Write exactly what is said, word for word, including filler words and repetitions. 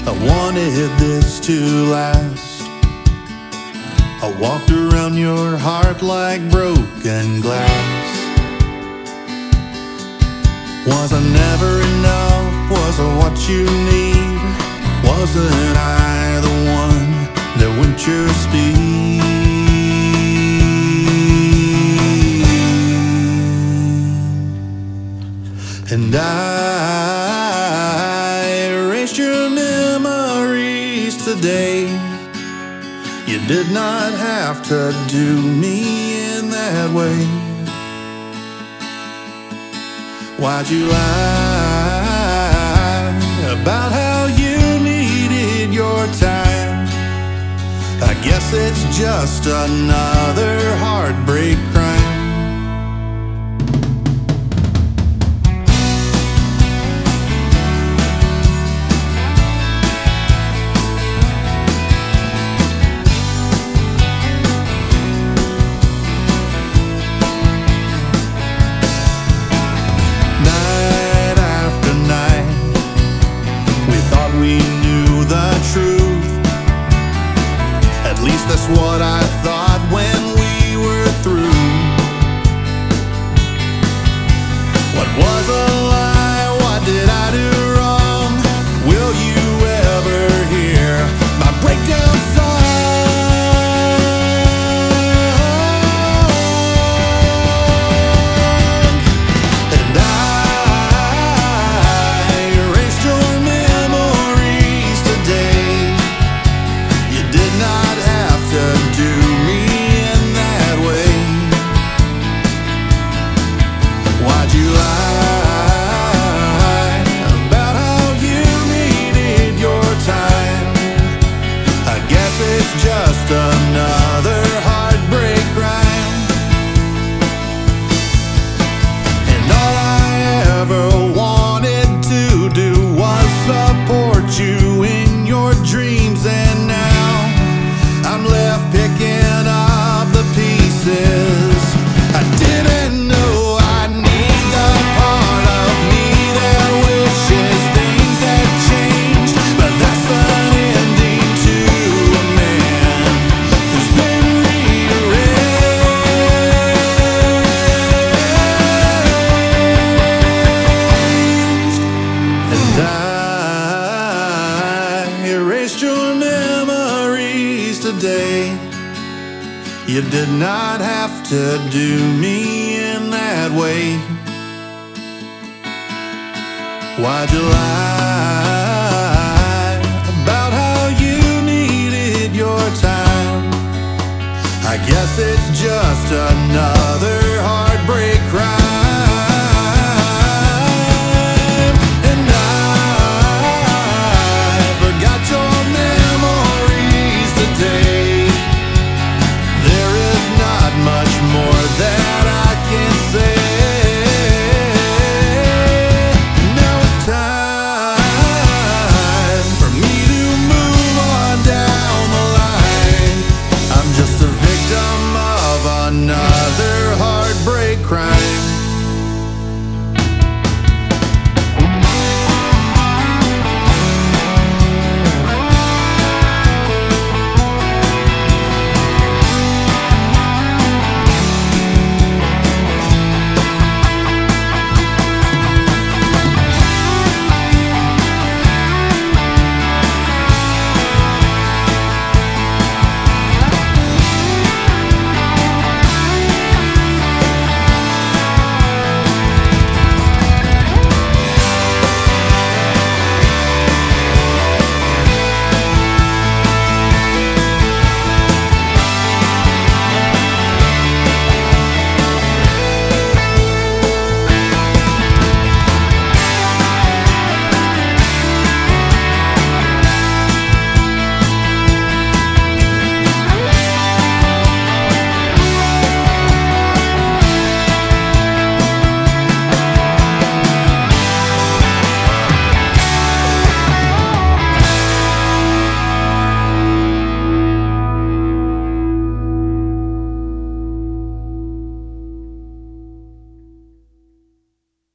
I wanted this to last. I walked around your heart like broken glass. Was I never enough? Was I what you need? Wasn't I the one that went your speed? And I erased your memories today. You did not have to do me in that way. Why'd you lie about how you needed your time? I guess it's just another heartbreak crime. At least that's what I thought when we were through. What was a lie? What did I do wrong? Will you ever hear my breakdown song? And I erased your memories today. You did not have to do me in that way. Why'd you lie about how you needed your time? I guess it's just another heartbreak crime. And all I ever wanted to do was support you in your dreams, and now I'm left picking up the pieces. I didn't know I'd need the part of me that wishes things had changed. But that's an ending to a man who's been rearranged. And I erased your memories today. You did not have to do me in that way. Why'd you lie about how you needed your time? I guess it's just another heartbreak crime.